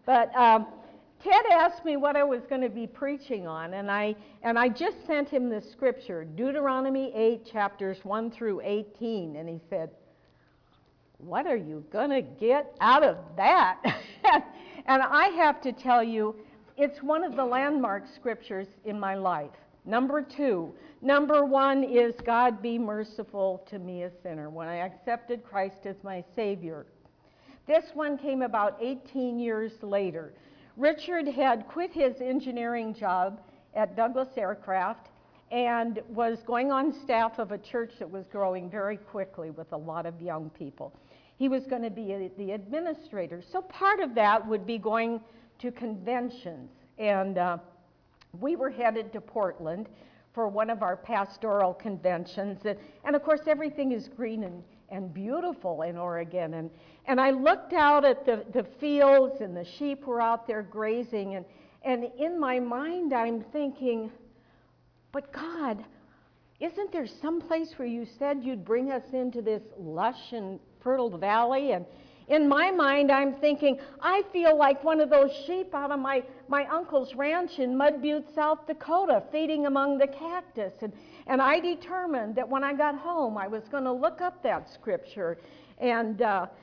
But Ted asked me what I was going to be preaching on, and I just sent him the scripture, Deuteronomy 8, chapters 1 through 18, and he said, what are you going to get out of that? And I have to tell you, it's one of the landmark scriptures in my life. Number 2. Number 1 is, God be merciful to me, a sinner, when I accepted Christ as my Savior. This one came about 18 years later. Richard had quit his engineering job at Douglas Aircraft and was going on staff of a church that was growing very quickly with a lot of young people. He was going to be the administrator. So part of that would be going to conventions. And we were headed to Portland for one of our pastoral conventions. And of course, everything is green and beautiful in Oregon. And I looked out at the fields, and the sheep were out there grazing. And in my mind, I'm thinking, but God, isn't there some place where you said you'd bring us into this lush and fertile valley? And in my mind, I'm thinking, I feel like one of those sheep out of my uncle's ranch in Mud Butte, South Dakota, feeding among the cactus. And I determined that when I got home, I was going to look up that scripture. And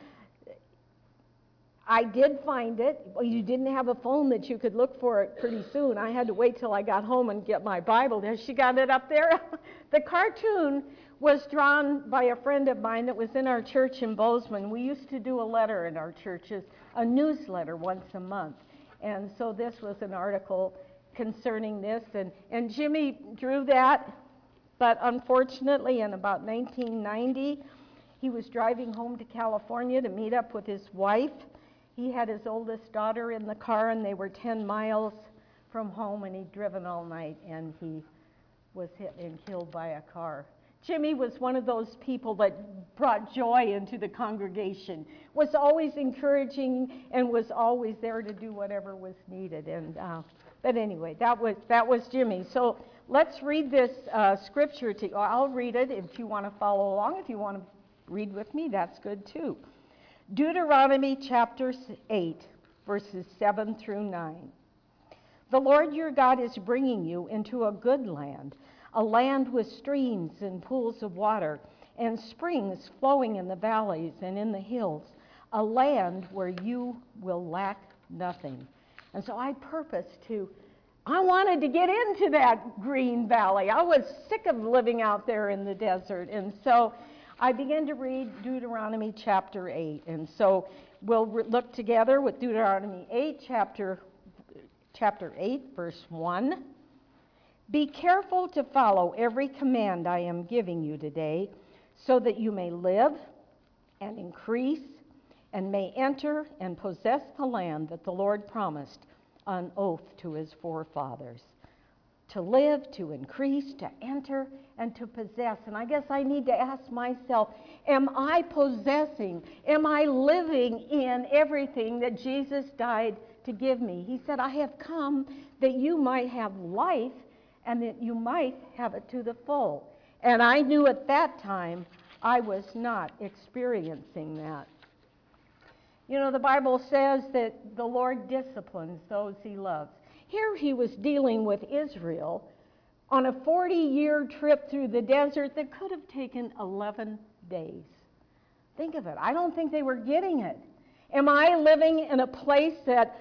I did find it. Well, you didn't have a phone that you could look for it pretty soon. I had to wait till I got home and get my Bible. Has she got it up there? The cartoon was drawn by a friend of mine that was in our church in Bozeman. We used to do a letter in our churches, a newsletter once a month. And so this was an article concerning this. And Jimmy drew that, but unfortunately in about 1990, he was driving home to California to meet up with his wife. He had his oldest daughter in the car, and they were 10 miles from home, and he'd driven all night, and he was hit and killed by a car. Jimmy was one of those people that brought joy into the congregation, was always encouraging, and was always there to do whatever was needed. And but anyway, that was Jimmy. So let's read this scripture. I'll read it if you want to follow along. If you want to read with me, that's good too. Deuteronomy chapter 8, verses 7 through 9. The Lord your God is bringing you into a good land, a land with streams and pools of water, and springs flowing in the valleys and in the hills, a land where you will lack nothing. And so I wanted to get into that green valley. I was sick of living out there in the desert. And so I began to read Deuteronomy chapter 8. And so we'll look together with Deuteronomy 8, chapter 8, verse 1. Be careful to follow every command I am giving you today, so that you may live and increase and may enter and possess the land that the Lord promised on oath to his forefathers. To live, to increase, to enter, and to possess. And I guess I need to ask myself, am I possessing, am I living in everything that Jesus died to give me? He said, I have come that you might have life and that you might have it to the full. And I knew at that time I was not experiencing that. You know, the Bible says that the Lord disciplines those he loves. Here he was dealing with Israel on a 40-year trip through the desert that could have taken 11 days. Think of it. I don't think they were getting it. Am I living in a place that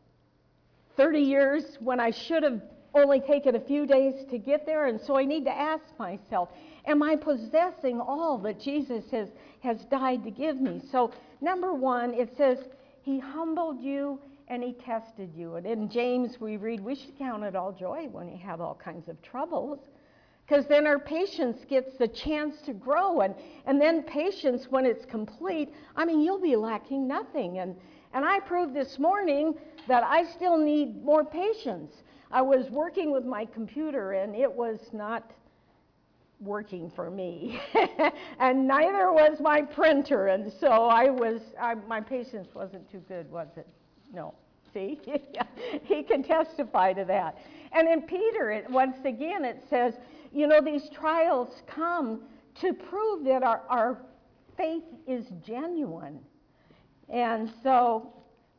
30 years when I should have only taken a few days to get there? And so I need to ask myself, am I possessing all that Jesus has died to give me? So number one, it says, he humbled you and he tested you. And in James we read, we should count it all joy when you have all kinds of troubles, because then our patience gets the chance to grow. And then patience, when it's complete, I mean, you'll be lacking nothing. And I proved this morning that I still need more patience. I was working with my computer, and it was not working for me. And neither was my printer. And so my patience wasn't too good, was it? No. See? He can testify to that. And in Peter, once again, it says, you know, these trials come to prove that our faith is genuine. And so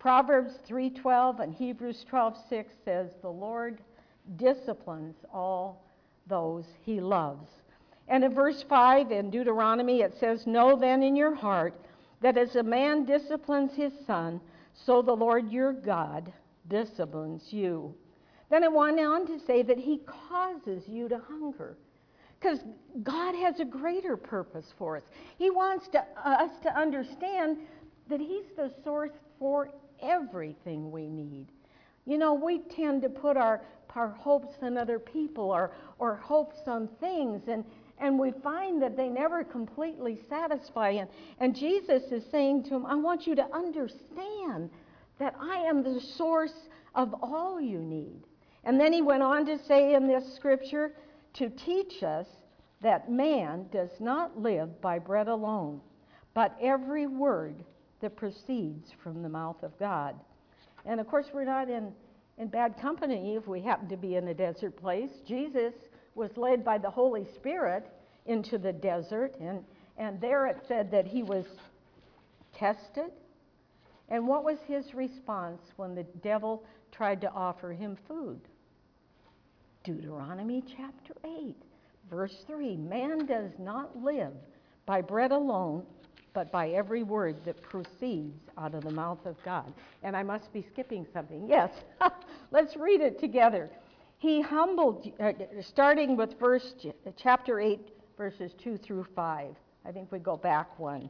Proverbs 3:12 and Hebrews 12:6 says, the Lord disciplines all those he loves. And in verse 5 in Deuteronomy it says, know then in your heart that as a man disciplines his son, so the Lord your God disciplines you. Then it went on to say that he causes you to hunger. Because God has a greater purpose for us. He wants us to understand that he's the source for everything we need. You know, we tend to put our hopes on other people or hopes on things, and we find that they never completely satisfy. And Jesus is saying to him, I want you to understand that I am the source of all you need. And then he went on to say in this scripture to teach us that man does not live by bread alone, but every word that proceeds from the mouth of God. And of course, we're not in bad company if we happen to be in a desert place. Jesus was led by the Holy Spirit into the desert, and there it said that he was tested. And what was his response when the devil tried to offer him food? Deuteronomy chapter 8, verse 3, man does not live by bread alone, but by every word that proceeds out of the mouth of God. And I must be skipping something. Yes, let's read it together. He humbled, starting with chapter 8, verses 2 through 5. I think we go back one.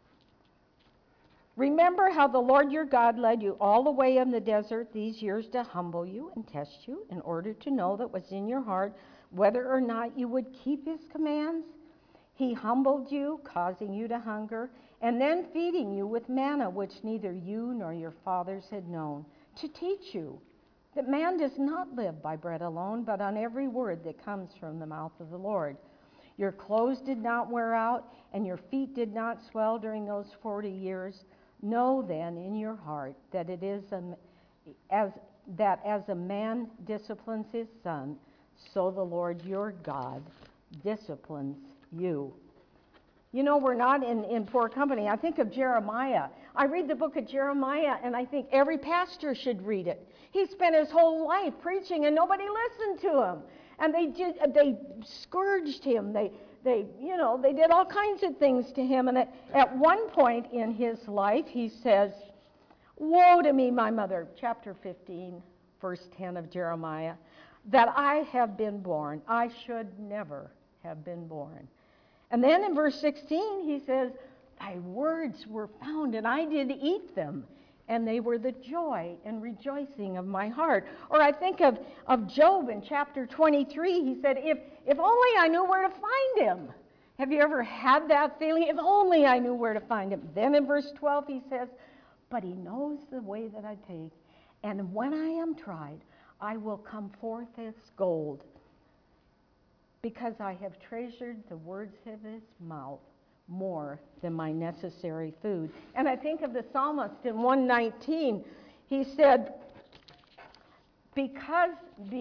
Remember how the Lord your God led you all the way in the desert these years to humble you and test you in order to know that was in your heart whether or not you would keep his commands. He humbled you, causing you to hunger, and then feeding you with manna which neither you nor your fathers had known, to teach you that man does not live by bread alone, but on every word that comes from the mouth of the Lord. Your clothes did not wear out, and your feet did not swell during those 40 years. Know then in your heart that it is as a man disciplines his son, so the Lord your God disciplines you. You know, we're not in poor company. I think of Jeremiah. I read the book of Jeremiah, and I think every pastor should read it. He spent his whole life preaching, and nobody listened to him. And they scourged him. They did all kinds of things to him. And at one point in his life, he says, woe to me, my mother, chapter 15, verse 10 of Jeremiah, that I have been born. I should never have been born. And then in verse 16, he says, thy words were found, and I did eat them, and they were the joy and rejoicing of my heart. Or I think of Job in chapter 23. He said, if only I knew where to find him. Have you ever had that feeling? If only I knew where to find him. Then in verse 12, he says, but he knows the way that I take, and when I am tried, I will come forth as gold, because I have treasured the words of his mouth more than my necessary food. And I think of the psalmist in 119. He said, because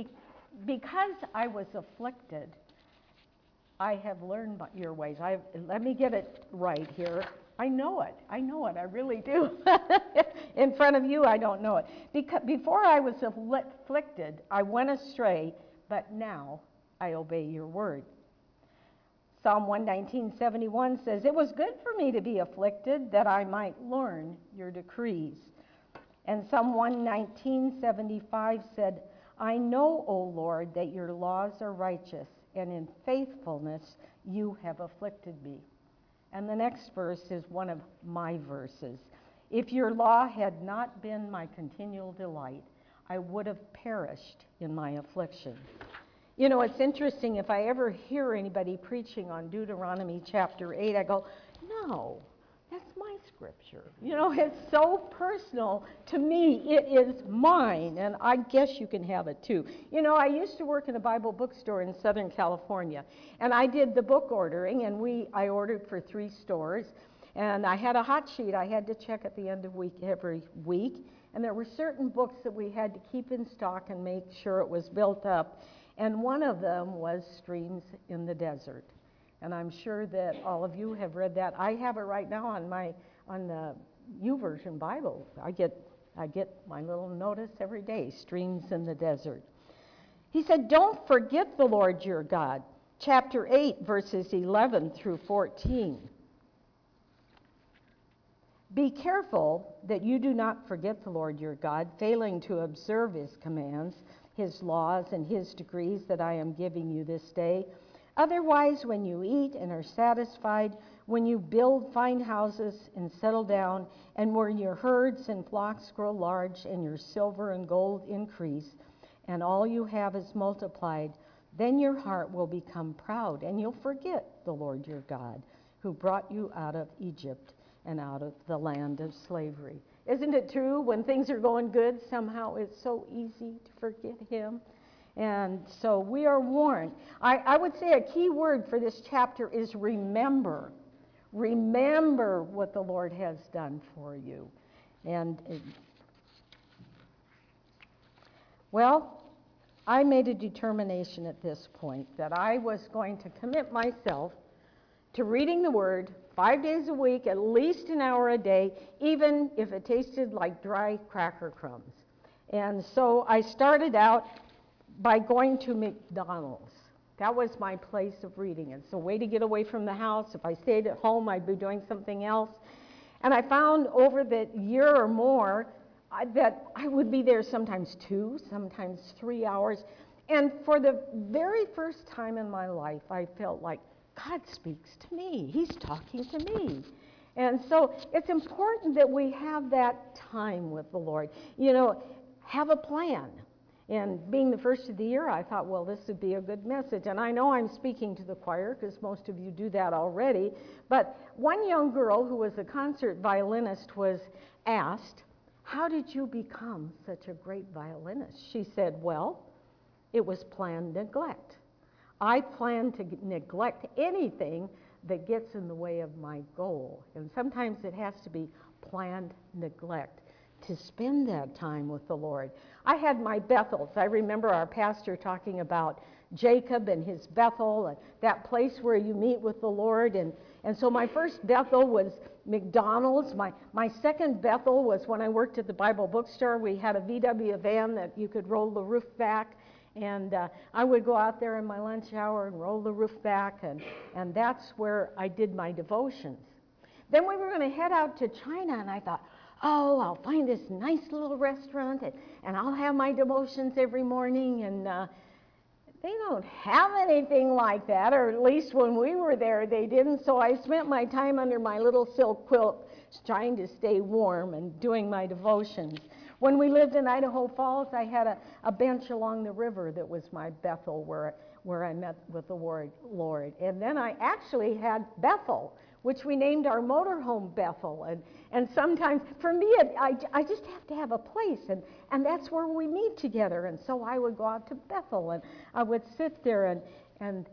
I was afflicted, I have learned your ways. Let me get it right here. I know it. I really do. In front of you, I don't know it. Before I was afflicted, I went astray, but now I obey your word. Psalm 119:71 says, it was good for me to be afflicted, that I might learn your decrees. And Psalm 119:75 said, I know, O Lord, that your laws are righteous, and in faithfulness you have afflicted me. And the next verse is one of my verses. If your law had not been my continual delight, I would have perished in my affliction. You know, it's interesting, if I ever hear anybody preaching on Deuteronomy chapter 8, I go, no, that's my scripture. You know, it's so personal to me. It is mine, and I guess you can have it too. You know, I used to work in a Bible bookstore in Southern California, and I did the book ordering, and I ordered for 3 stores, and I had a hot sheet I had to check at the end of every week, and there were certain books that we had to keep in stock and make sure it was built up. And one of them was Streams in the Desert. And I'm sure that all of you have read that. I have it right now on the YouVersion Bible. I get I get my little notice every day, streams in the desert. He said, don't forget the Lord your God. Chapter 8, verses 11 through 14. Be careful that you do not forget the Lord your God, failing to observe his commands, his laws, and his decrees that I am giving you this day. Otherwise, when you eat and are satisfied, when you build fine houses and settle down, and where your herds and flocks grow large, and your silver and gold increase, and all you have is multiplied, then your heart will become proud, and you'll forget the Lord your God, who brought you out of Egypt and out of the land of slavery. Isn't it true? When things are going good, somehow it's so easy to forget him. And so we are warned. I would say a key word for this chapter is remember. Remember what the Lord has done for you. And, well, I made a determination at this point that I was going to commit myself to reading the Word 5 days a week, at least an hour a day, even if it tasted like dry cracker crumbs. And so I started out by going to McDonald's. That was my place of reading. It's a way to get away from the house. If I stayed at home, I'd be doing something else. And I found over the year or more that I would be there sometimes 2, sometimes 3 hours. And for the very first time in my life, I felt like God speaks to me. He's talking to me. And so it's important that we have that time with the Lord. You know, have a plan. And being the first of the year, I thought, well, this would be a good message. And I know I'm speaking to the choir because most of you do that already. But one young girl who was a concert violinist was asked, how did you become such a great violinist? She said, well, it was planned neglect. I plan to neglect anything that gets in the way of my goal. And sometimes it has to be planned neglect to spend that time with the Lord. I had my Bethels. I remember our pastor talking about Jacob and his Bethel, and that place where you meet with the Lord. And so my first Bethel was McDonald's. My second Bethel was when I worked at the Bible bookstore. We had a VW van that you could roll the roof back. And I would go out there in my lunch hour and roll the roof back, and that's where I did my devotions. Then we were going to head out to China, and I thought, oh, I'll find this nice little restaurant, and I'll have my devotions every morning. And they don't have anything like that, or at least when we were there, they didn't. So I spent my time under my little silk quilt trying to stay warm and doing my devotions. When we lived in Idaho Falls, I had a bench along the river that was my Bethel where I met with the Lord. And then I actually had Bethel, which we named our motorhome Bethel. And sometimes, for me, I just have to have a place, and that's where we meet together. And so I would go out to Bethel, and I would sit there and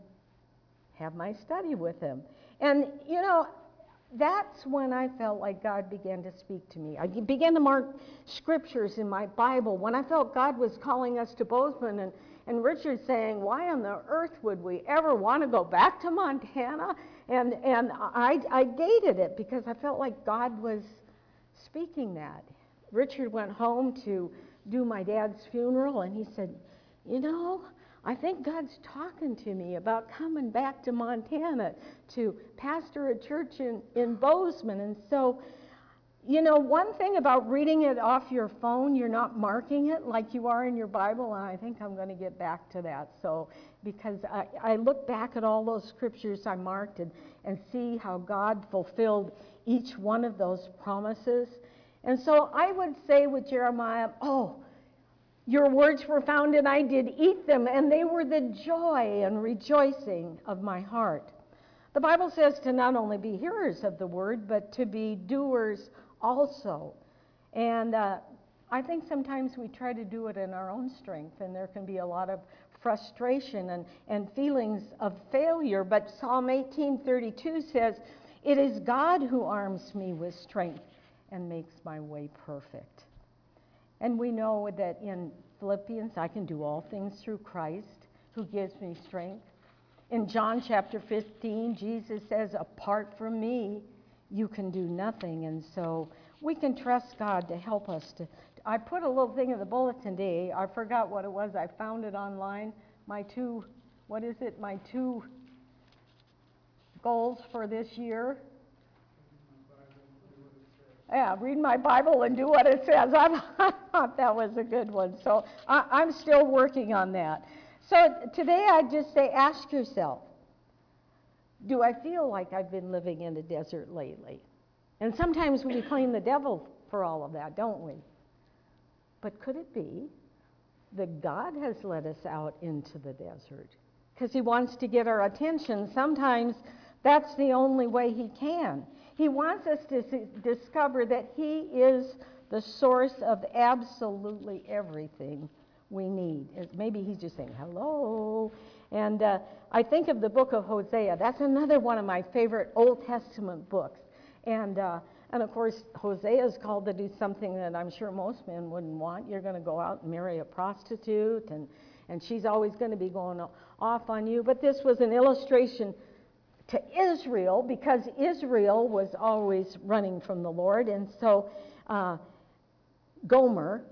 have my study with him. And, you know, that's when I felt like God began to speak to me. I began to mark scriptures in my Bible. When I felt God was calling us to Bozeman, and Richard saying, why on the earth would we ever want to go back to Montana? And I dated it because I felt like God was speaking that. Richard went home to do my dad's funeral, and he said, you know, I think God's talking to me about coming back to Montana to pastor a church in Bozeman. And so, you know, one thing about reading it off your phone, you're not marking it like you are in your Bible, and I think I'm going to get back to that. So, because I look back at all those scriptures I marked and see how God fulfilled each one of those promises. And so I would say with Jeremiah, oh, your words were found, and I did eat them, and they were the joy and rejoicing of my heart. The Bible says to not only be hearers of the word, but to be doers also. And I think sometimes we try to do it in our own strength, and there can be a lot of frustration and feelings of failure. But Psalm 18:32 says, it is God who arms me with strength and makes my way perfect. And we know that in Philippians, I can do all things through Christ who gives me strength. In John chapter 15, Jesus says, apart from me, you can do nothing. And so we can trust God to help us to I put a little thing in the bulletin today. I forgot what it was. I found it online. My two goals for this year? Yeah, read my Bible and do what it says. I thought that was a good one. So I'm still working on that. So today I just say, ask yourself, do I feel like I've been living in a desert lately? And sometimes we blame the devil for all of that, don't we? But could it be that God has led us out into the desert? Because he wants to get our attention. Sometimes that's the only way he can. He wants us to discover that he is the source of absolutely everything we need. Maybe he's just saying, hello. And I think of the book of Hosea. That's another one of my favorite Old Testament books. And of course, Hosea is called to do something that I'm sure most men wouldn't want. You're going to go out and marry a prostitute, and she's always going to be going off on you. But this was an illustration to Israel, because Israel was always running from the Lord. And so Gomer,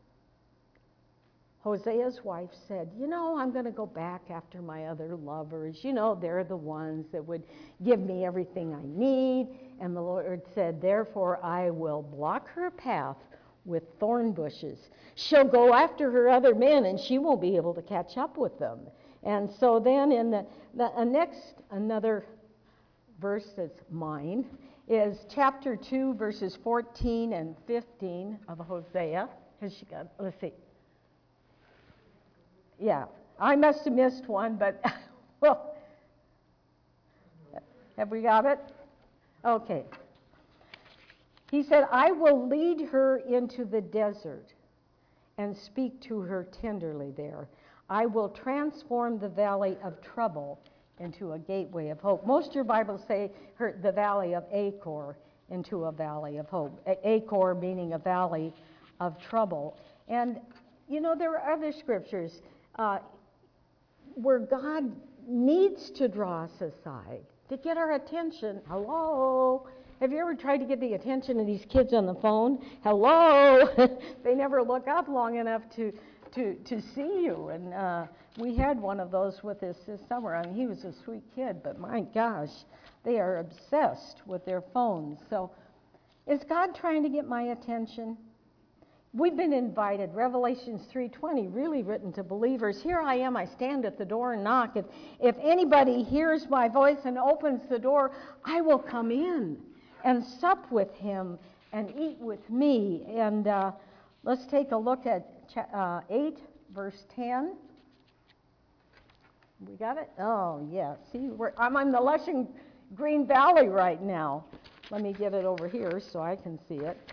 Hosea's wife, said, I'm going to go back after my other lovers. They're the ones that would give me everything I need. And the Lord said, therefore I will block her path with thorn bushes. She'll go after her other men, and she won't be able to catch up with them. And so then in another verse that's mine is chapter 2, verses 14 and 15 of Hosea. Let's see. Yeah, I must have missed one, but, well, have we got it? Okay. He said, I will lead her into the desert and speak to her tenderly there. I will transform the valley of trouble into a gateway of hope. Most of your Bibles say the valley of Achor into a valley of hope. Achor meaning a valley of trouble. And, there are other scriptures where God needs to draw us aside to get our attention. Hello? Have you ever tried to get the attention of these kids on the phone? Hello? They never look up long enough to see you. And we had one of those with us this summer. I mean, he was a sweet kid, but my gosh, they are obsessed with their phones. So is God trying to get my attention? We've been invited. Revelations 3:20, really written to believers. Here I am, I stand at the door and knock. If anybody hears my voice and opens the door, I will come in and sup with him and eat with me. And let's take a look at 8, verse 10. We got it? Oh, yeah. See, I'm in the lush and green valley right now. Let me get it over here so I can see it.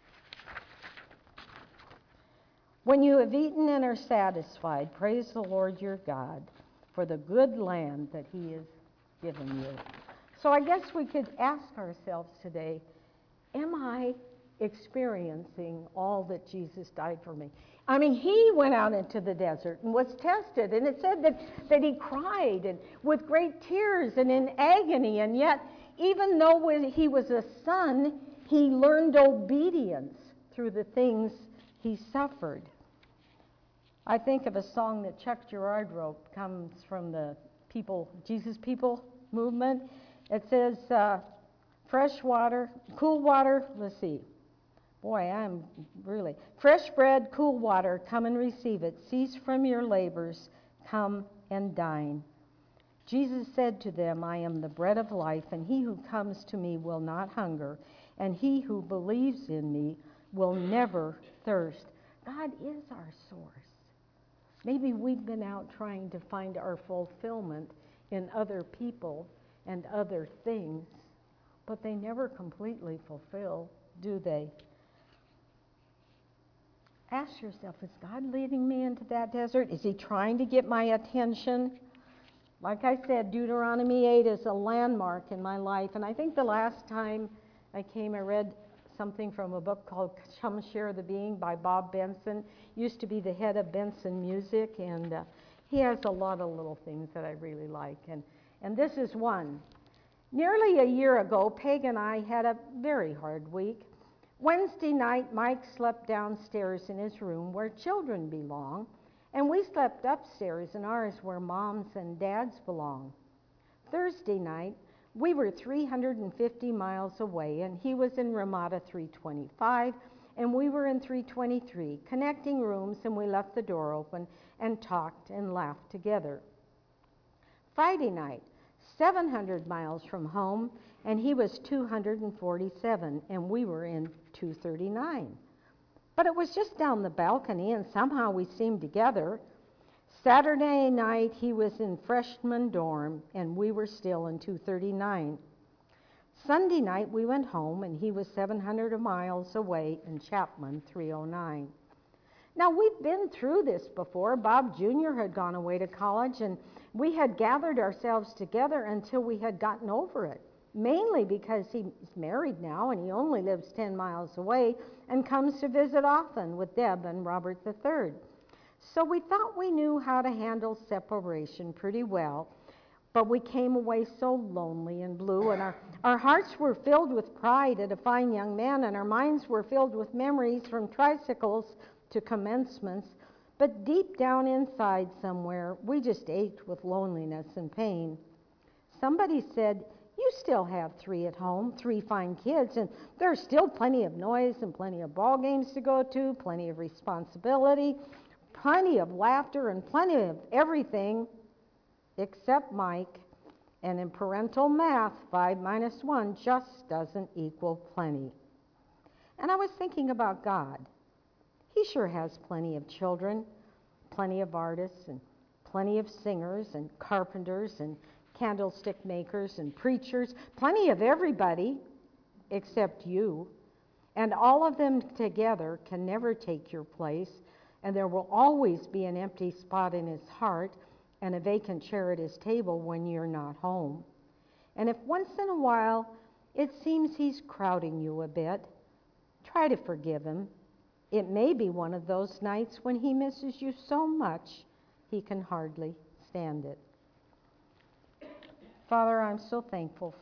When you have eaten and are satisfied, praise the Lord your God for the good land that he has given you. So I guess we could ask ourselves today, am I experiencing all that Jesus died for me? I mean, he went out into the desert and was tested, and it said that he cried and with great tears and in agony, and yet even though he was a son, he learned obedience through the things he suffered. I think of a song that Chuck Girard wrote, comes from the Jesus People movement. It says, fresh water, cool water, let's see. Boy, I'm really. Fresh bread, cool water, come and receive it. Cease from your labors, come and dine. Jesus said to them, I am the bread of life, and he who comes to me will not hunger, and he who believes in me will never thirst. God is our source. Maybe we've been out trying to find our fulfillment in other people and other things, but they never completely fulfill, do they? Ask yourself, is God leading me into that desert? Is he trying to get my attention? Like I said, Deuteronomy 8 is a landmark in my life, and I think the last time I came, I read something from a book called Come Share the Being by Bob Benson. Used to be the head of Benson Music, and he has a lot of little things that I really like, and this is one. Nearly a year ago, Peg and I had a very hard week. Wednesday night, Mike slept downstairs in his room where children belong, and we slept upstairs in ours where moms and dads belong. Thursday night, we were 350 miles away, and he was in Ramada 325, and we were in 323, connecting rooms, and we left the door open and talked and laughed together. Friday night, 700 miles from home, and he was 247, and we were in 239. But it was just down the balcony, and somehow we seemed together. Saturday night, he was in freshman dorm, and we were still in 239. Sunday night, we went home, and he was 700 miles away in Chapman 309. Now, we've been through this before. Bob Jr. had gone away to college, and we had gathered ourselves together until we had gotten over it, mainly because he's married now, and he only lives 10 miles away and comes to visit often with Deb and Robert III. So we thought we knew how to handle separation pretty well, but we came away so lonely and blue, and our hearts were filled with pride at a fine young man, and our minds were filled with memories from tricycles to commencements, but deep down inside somewhere, we just ached with loneliness and pain. Somebody said, "You still have 3 at home, 3 fine kids, and there's still plenty of noise and plenty of ball games to go to, plenty of responsibility, plenty of laughter, and plenty of everything except Mike. And in parental math, 5 minus 1 just doesn't equal plenty." And I was thinking about God. He sure has plenty of children, plenty of artists, and plenty of singers, and carpenters, and candlestick makers, and preachers, plenty of everybody except you. And all of them together can never take your place, and there will always be an empty spot in his heart and a vacant chair at his table when you're not home. And if once in a while it seems he's crowding you a bit, try to forgive him. It may be one of those nights when he misses you so much he can hardly stand it. Father, I'm so thankful